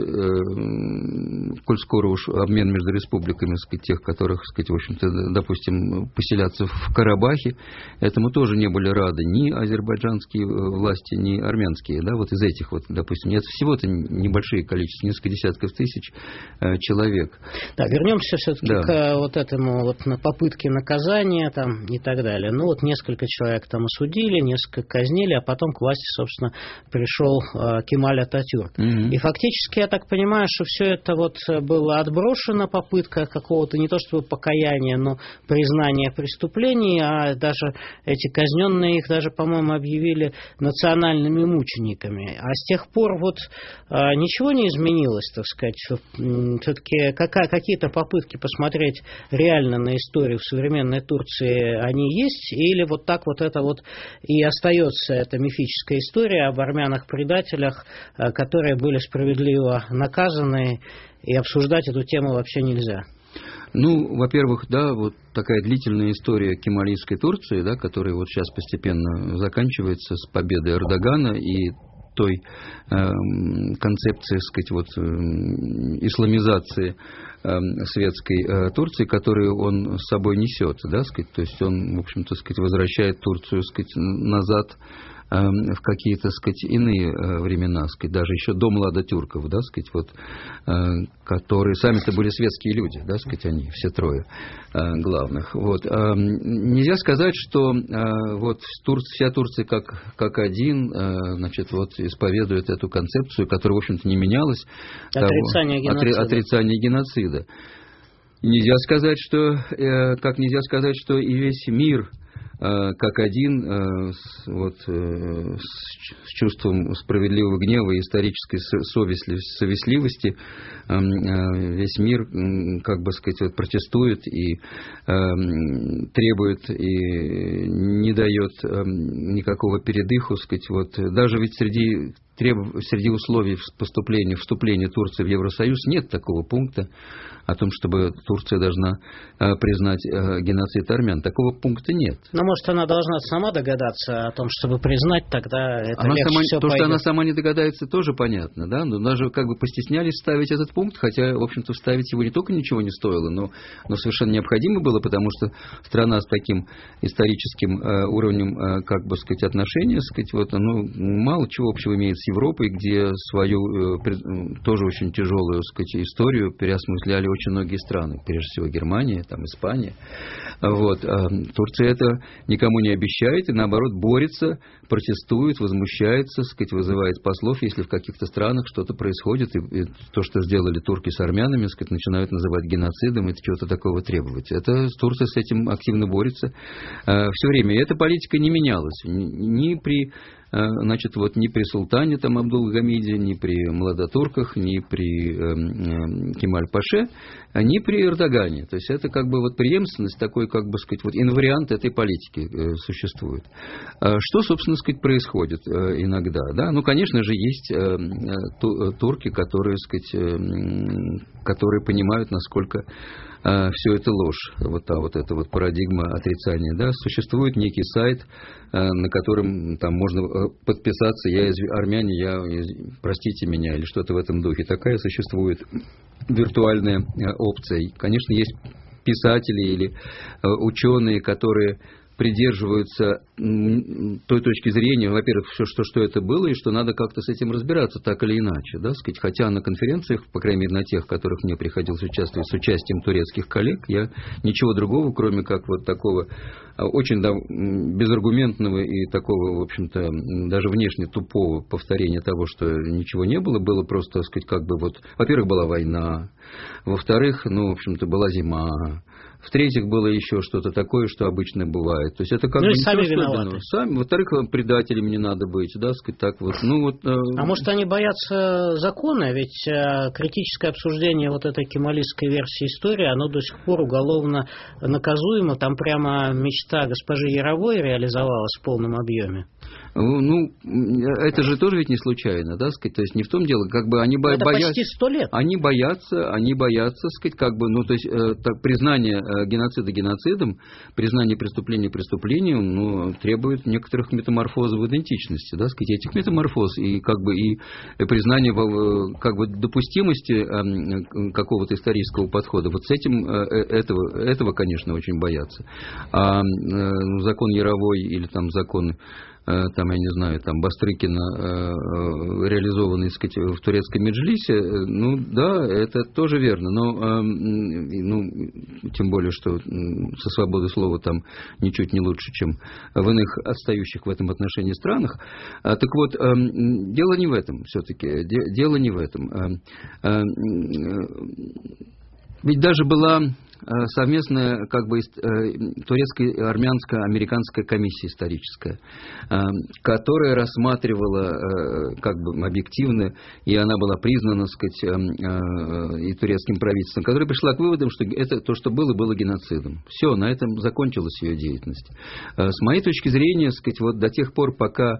коль скоро уж обмен между республиками, сказать, тех, которых, сказать, в общем-то, допустим, поселяться в Карабахе, этому тоже не были рады ни азербайджанские власти, ни армянские, да, вот из этих вот, допустим, нет, всего-то небольшие количества, несколько десятков тысяч человек. Да, вернемся все-таки к вот этому вот на попытке наказания там и так далее. Ну вот несколько человек там осудили, несколько казнили, а потом к власти, собственно, пришел Кемаль Ататюрк. И фактически, я так понимаю, что все это вот было отброшено, попытка какого-то не то чтобы покаяния, но признания преступлений, а даже эти казненные их даже, по-моему, объявили национальными мучениками. А с тех пор вот ничего не изменилось, так сказать. Все-таки какие-то попытки посмотреть реально на историю в современной Турции, они есть? Или вот так вот это вот и остается эта мифическая история об армянах-предателях, которые были справедливо наказаны, и обсуждать эту тему вообще нельзя? Ну, во-первых, да, вот такая длительная история кемалистской Турции, да, которая вот сейчас постепенно заканчивается с победой Эрдогана, и той концепции, сказать, вот, исламизации светской Турции, которую он с собой несет, да, сказать, то есть он, в общем-то, сказать, возвращает Турцию, сказать, назад в какие-то, сказать, иные времена, сказать, даже еще до младотюрков, да, сказать, вот, которые сами-то были светские люди, да, сказать, они все трое главных. Вот. Нельзя сказать, что вот вся Турция как один, значит, вот исповедует эту концепцию, которая, в общем-то, не менялась. Отрицание геноцида. Нельзя сказать, что, как нельзя сказать, что и весь мир как один, вот, с чувством справедливого гнева и исторической совестливости весь мир, как бы сказать, вот, протестует и требует и не дает никакого передыху, сказать, вот, даже ведь среди условий вступления Турции в Евросоюз нет такого пункта о том, чтобы Турция должна признать геноцид армян. Такого пункта нет. Но, может, она должна сама догадаться о том, чтобы признать, тогда это легче все пойдет. То, что она сама не не догадается, тоже понятно, да, но даже как бы постеснялись ставить этот пункт, хотя, в общем-то, вставить его не только ничего не стоило, но совершенно необходимо было, потому что страна с таким историческим уровнем, как бы сказать, отношения, сказать, вот, оно мало чего общего имеет с Европой, где свою тоже очень тяжелую, сказать, историю переосмысляли очень многие страны, прежде всего Германия, там, Испания. Вот. Турция это никому не обещает и, наоборот, борется, протестует, возмущается, сказать, вызывает послов, если в каких-то странах что-то происходит, и то, что сделали турки с армянами, сказать, начинают называть геноцидом, и чего-то такого требовать. Турция с этим активно борется все время. И эта политика не менялась ни при султане там Абдул-Гамиде, ни при младотурках, ни при Кемаль-Паше, ни при Эрдогане. То есть это как бы вот преемственность, такой, как бы сказать, вот инвариант этой политики существует. Что, собственно сказать, происходит иногда? Да? Ну, конечно же, есть турки, которые понимают, насколько все это ложь, вот эта вот парадигма отрицания, да, существует некий сайт, на котором там можно подписаться, армяне, простите меня, или что-то в этом духе, такая существует виртуальная опция. Конечно, есть писатели или ученые, которые придерживаются той точки зрения, во-первых, что это было, и что надо как-то с этим разбираться, так или иначе, да, сказать, хотя на конференциях, по крайней мере, на тех, в которых мне приходилось участвовать с участием турецких коллег, я ничего другого, кроме как вот такого очень безаргументного и такого, в общем-то, даже внешне тупого повторения того, что ничего не было, было просто, так сказать, как бы вот, во-первых, была война, во-вторых, в общем-то, была зима, в-третьих, было еще что-то такое, что обычно бывает. То есть это как бы сами виноваты. Во-вторых, предателями не надо быть, да, сказать так вот. А может, они боятся закона? Ведь критическое обсуждение вот этой кемалистской версии истории, оно до сих пор уголовно наказуемо. Там прямо мечта госпожи Яровой реализовалась в полном объеме. Это же тоже ведь не случайно, да, сказать, то есть не в том дело, как бы они боятся. Почти 100 лет. Они боятся, сказать, как бы, то есть признание геноцида геноцидом, признание преступления преступлением, требует некоторых метаморфозов в идентичности, да, сказать, этих метаморфоз и как бы и признание как бы допустимости какого-то исторического подхода. Вот с этим этого, конечно, очень боятся. А закон Яровой или там закон там, я не знаю, там Бастрыкина, реализованный, так сказать, в турецком меджлисе, да, это тоже верно, но, тем более, что со свободой слова там ничуть не лучше, чем в иных отстающих в этом отношении странах. Так вот, дело не в этом все-таки, дело не в этом. Ведь даже была совместная как бы турецкая, армянско-американская комиссия историческая, которая рассматривала как бы объективно, и она была признана, так сказать, и турецким правительством, которая пришла к выводам, что это то, что было геноцидом. Все, на этом закончилась ее деятельность. С моей точки зрения, так сказать, вот до тех пор, пока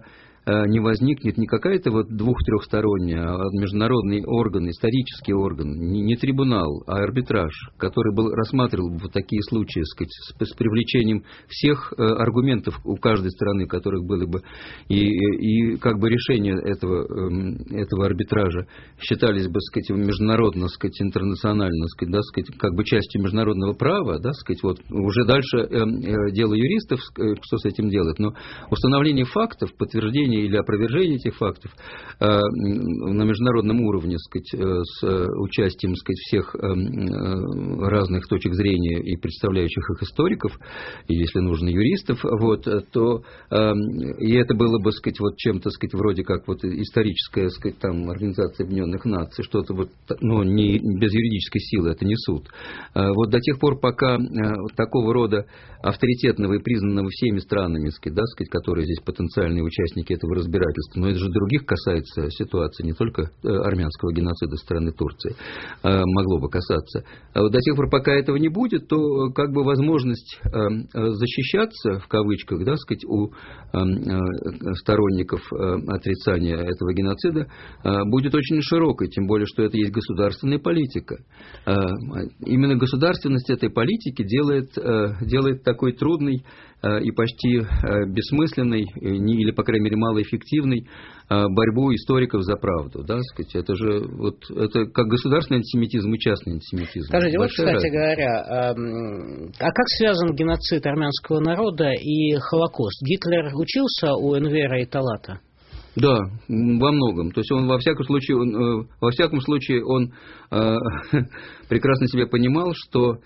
не возникнет не какая-то вот двух-трехсторонняя, а международный орган, исторический орган, не трибунал, а арбитраж, который рассматривал бы вот такие случаи, сказать, с привлечением всех аргументов у каждой стороны, которых было бы, и как бы решения этого арбитража считались бы, сказать, международно, сказать, интернационально, сказать, да, сказать, как бы частью международного права, да, сказать, вот уже дальше дело юристов, что с этим делать, но установление фактов, подтверждение или опровержение этих фактов на международном уровне, сказать, с участием, сказать, всех разных точек зрения и представляющих их историков, и, если нужно, юристов, вот, то и это было бы, сказать, вот чем-то, сказать, вроде как вот историческая, сказать, там Организация Объединенных Наций, что-то вот, но не без юридической силы, это не суд. Вот до тех пор, пока такого рода авторитетного и признанного всеми странами, сказать, да, сказать, которые здесь потенциальные участники этого разбирательства, но это же других касается ситуации, не только армянского геноцида со стороны Турции, могло бы касаться. А вот до тех пор, пока этого не будет, то как бы возможность защищаться, в кавычках, да, сказать, у сторонников отрицания этого геноцида будет очень широкой, тем более, что это есть государственная политика. Именно государственность этой политики делает такой трудный и почти бессмысленной, или, по крайней мере, малоэффективной борьбу историков за правду. Да, сказать, это же вот, это как государственный антисемитизм и частный антисемитизм. Скажите, вот, кстати говоря, а как связан геноцид армянского народа и Холокост? Гитлер учился у Энвера и Талата? Да, во многом. То есть он во всяком случае он прекрасно себе понимал, что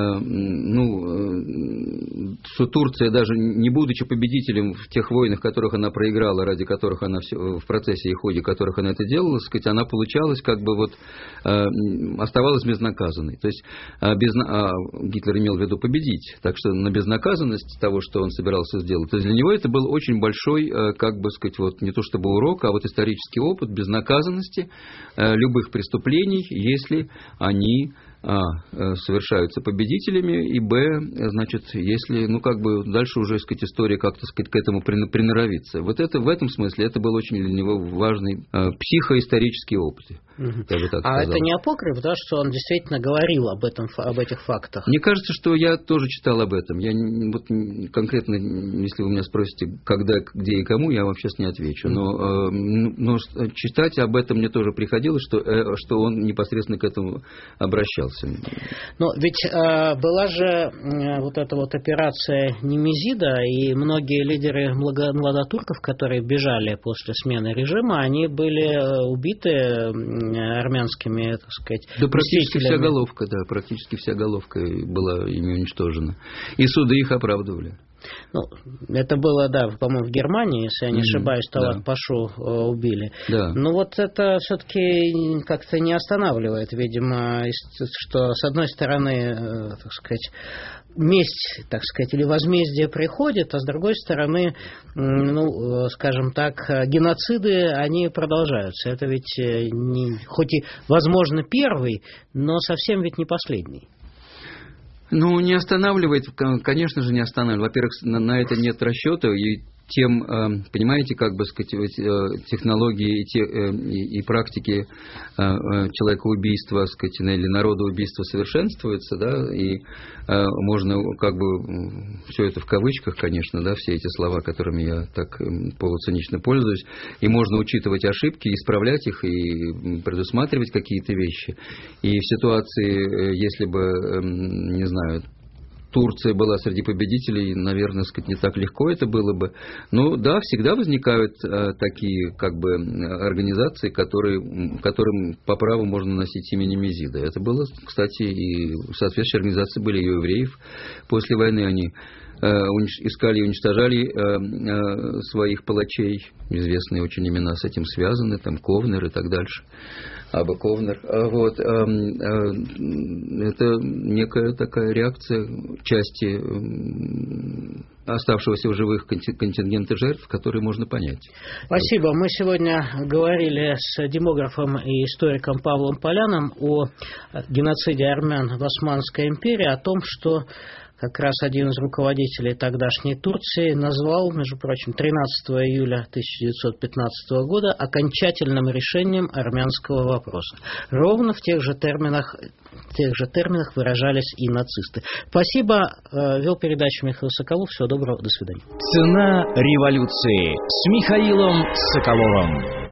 что Турция, даже не будучи победителем в тех войнах, которых она проиграла, ради которых она в процессе и ходе которых она это делала, сказать, она получалась как бы вот оставалась безнаказанной. То есть Гитлер имел в виду победить, так что на безнаказанность того, что он собирался сделать, то есть для него это был очень большой, как бы сказать, вот не то чтобы урок, а вот исторический опыт безнаказанности любых преступлений, если они совершаются победителями, и значит, если, как бы дальше уже, сказать, история как-то, сказать, к этому приноровится. Вот это, в этом смысле, это был очень для него важный психоисторический опыт. Я бы так сказал. Это не апокриф, да, что он действительно говорил об этих фактах? Мне кажется, что я тоже читал об этом. Я вот конкретно, если вы меня спросите, когда, где и кому, я вам сейчас не отвечу. Но читать об этом мне тоже приходилось, что он непосредственно к этому обращался. Но ведь была же вот эта вот операция Немезида, и многие лидеры младотурков, которые бежали после смены режима, они были убиты армянскими, так сказать, да, практически вся головка была ими уничтожена. И суды их оправдывали. Это было, да, по-моему, в Германии, если я не ошибаюсь, Талат Пашу убили. Да. Но вот это все-таки как-то не останавливает, видимо, что, с одной стороны, так сказать, месть, так сказать, или возмездие приходит, а с другой стороны, скажем так, геноциды, они продолжаются. Это ведь хоть и, возможно, первый, но совсем ведь не последний. Не останавливает, конечно же, не останавливает. Во-первых, на это нет расчета, и тем, понимаете, как бы сказать, технологии и практики человекоубийства, сказать, или народоубийства совершенствуются, да, и можно как бы все это в кавычках, конечно, да, все эти слова, которыми я так полуцинично пользуюсь, и можно учитывать ошибки, исправлять их и предусматривать какие-то вещи. И в ситуации, если бы, не знаю, Турция была среди победителей, наверное, сказать, не так легко это было бы. Но да, всегда возникают такие как бы организации, которым по праву можно носить имя Немезида. Это было, кстати, и соответствующие организации были и у евреев. После войны они искали и уничтожали своих палачей. Известные очень имена с этим связаны, там Ковнер и так дальше. Аба Ковнер. Вот. Это некая такая реакция части оставшегося в живых контингента жертв, которые можно понять. Спасибо. Мы сегодня говорили с демографом и историком Павлом Поляном о геноциде армян в Османской империи, о том, что как раз один из руководителей тогдашней Турции назвал, между прочим, 13 июля 1915 года окончательным решением армянского вопроса. Ровно в тех же терминах выражались и нацисты. Спасибо. Вел передачу Михаил Соколов. Всего доброго. До свидания. Цена революции с Михаилом Соколовым.